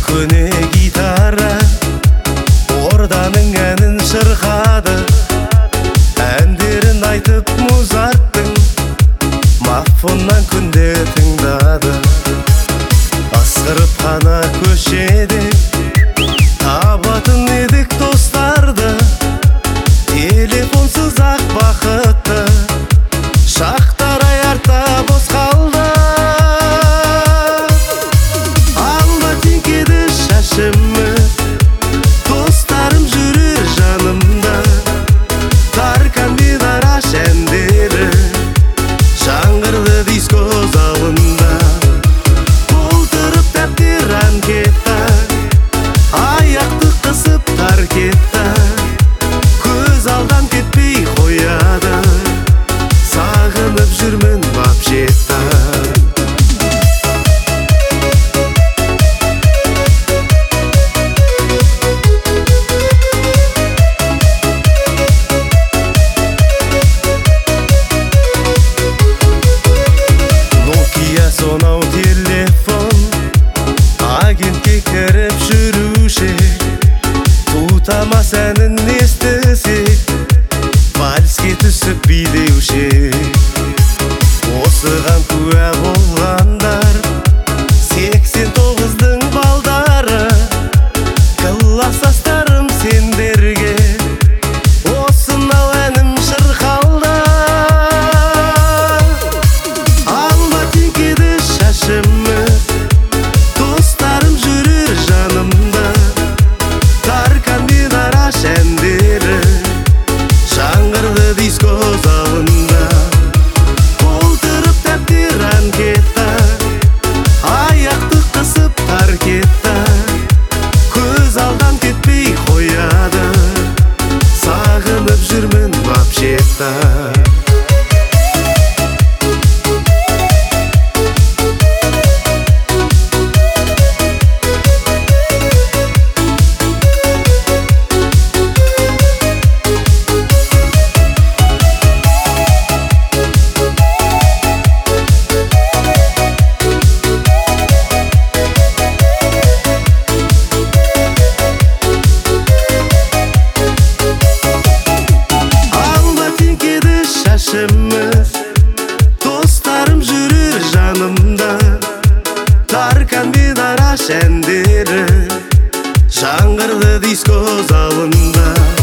көне гитара орданың әнін шырқады, әндерін айтып Музарттың мафоннан күнде тыңдады. Асқырып қана көшеде табатын едік достарды, телефонсыз ақ бақытты шақтар артта бос қалды. Алма теңкеді шашымыз, достарым жүрер жанымда, Таркан мен Араш әндері жаңғырды диско залында. Толтырып дәптер анкета, аяқты қысып таркетта, көз алдан кетпей қояды, сағынып жүрмін вообще-то. Сонау телефон агентке кіріп жүруші, Тутамас әнін естісек, вальске түсіп билеуші. Осыған куә болғандар 89-дың балдары, классастарым сендерге осынау әнім шырқалды. Шашымыз, достарым жүрер жанымда, Таркан мен Араш әндері жаңғырды диско залында. Толтырып дәптер анкета, аяқты қысып таркетта, көз алдан кетпей қояды, сағынып жүрмін вообще-то. Шашымыз, достарым жүрер жанымда, Таркан мен Араш әндері жаңғырды диско залында.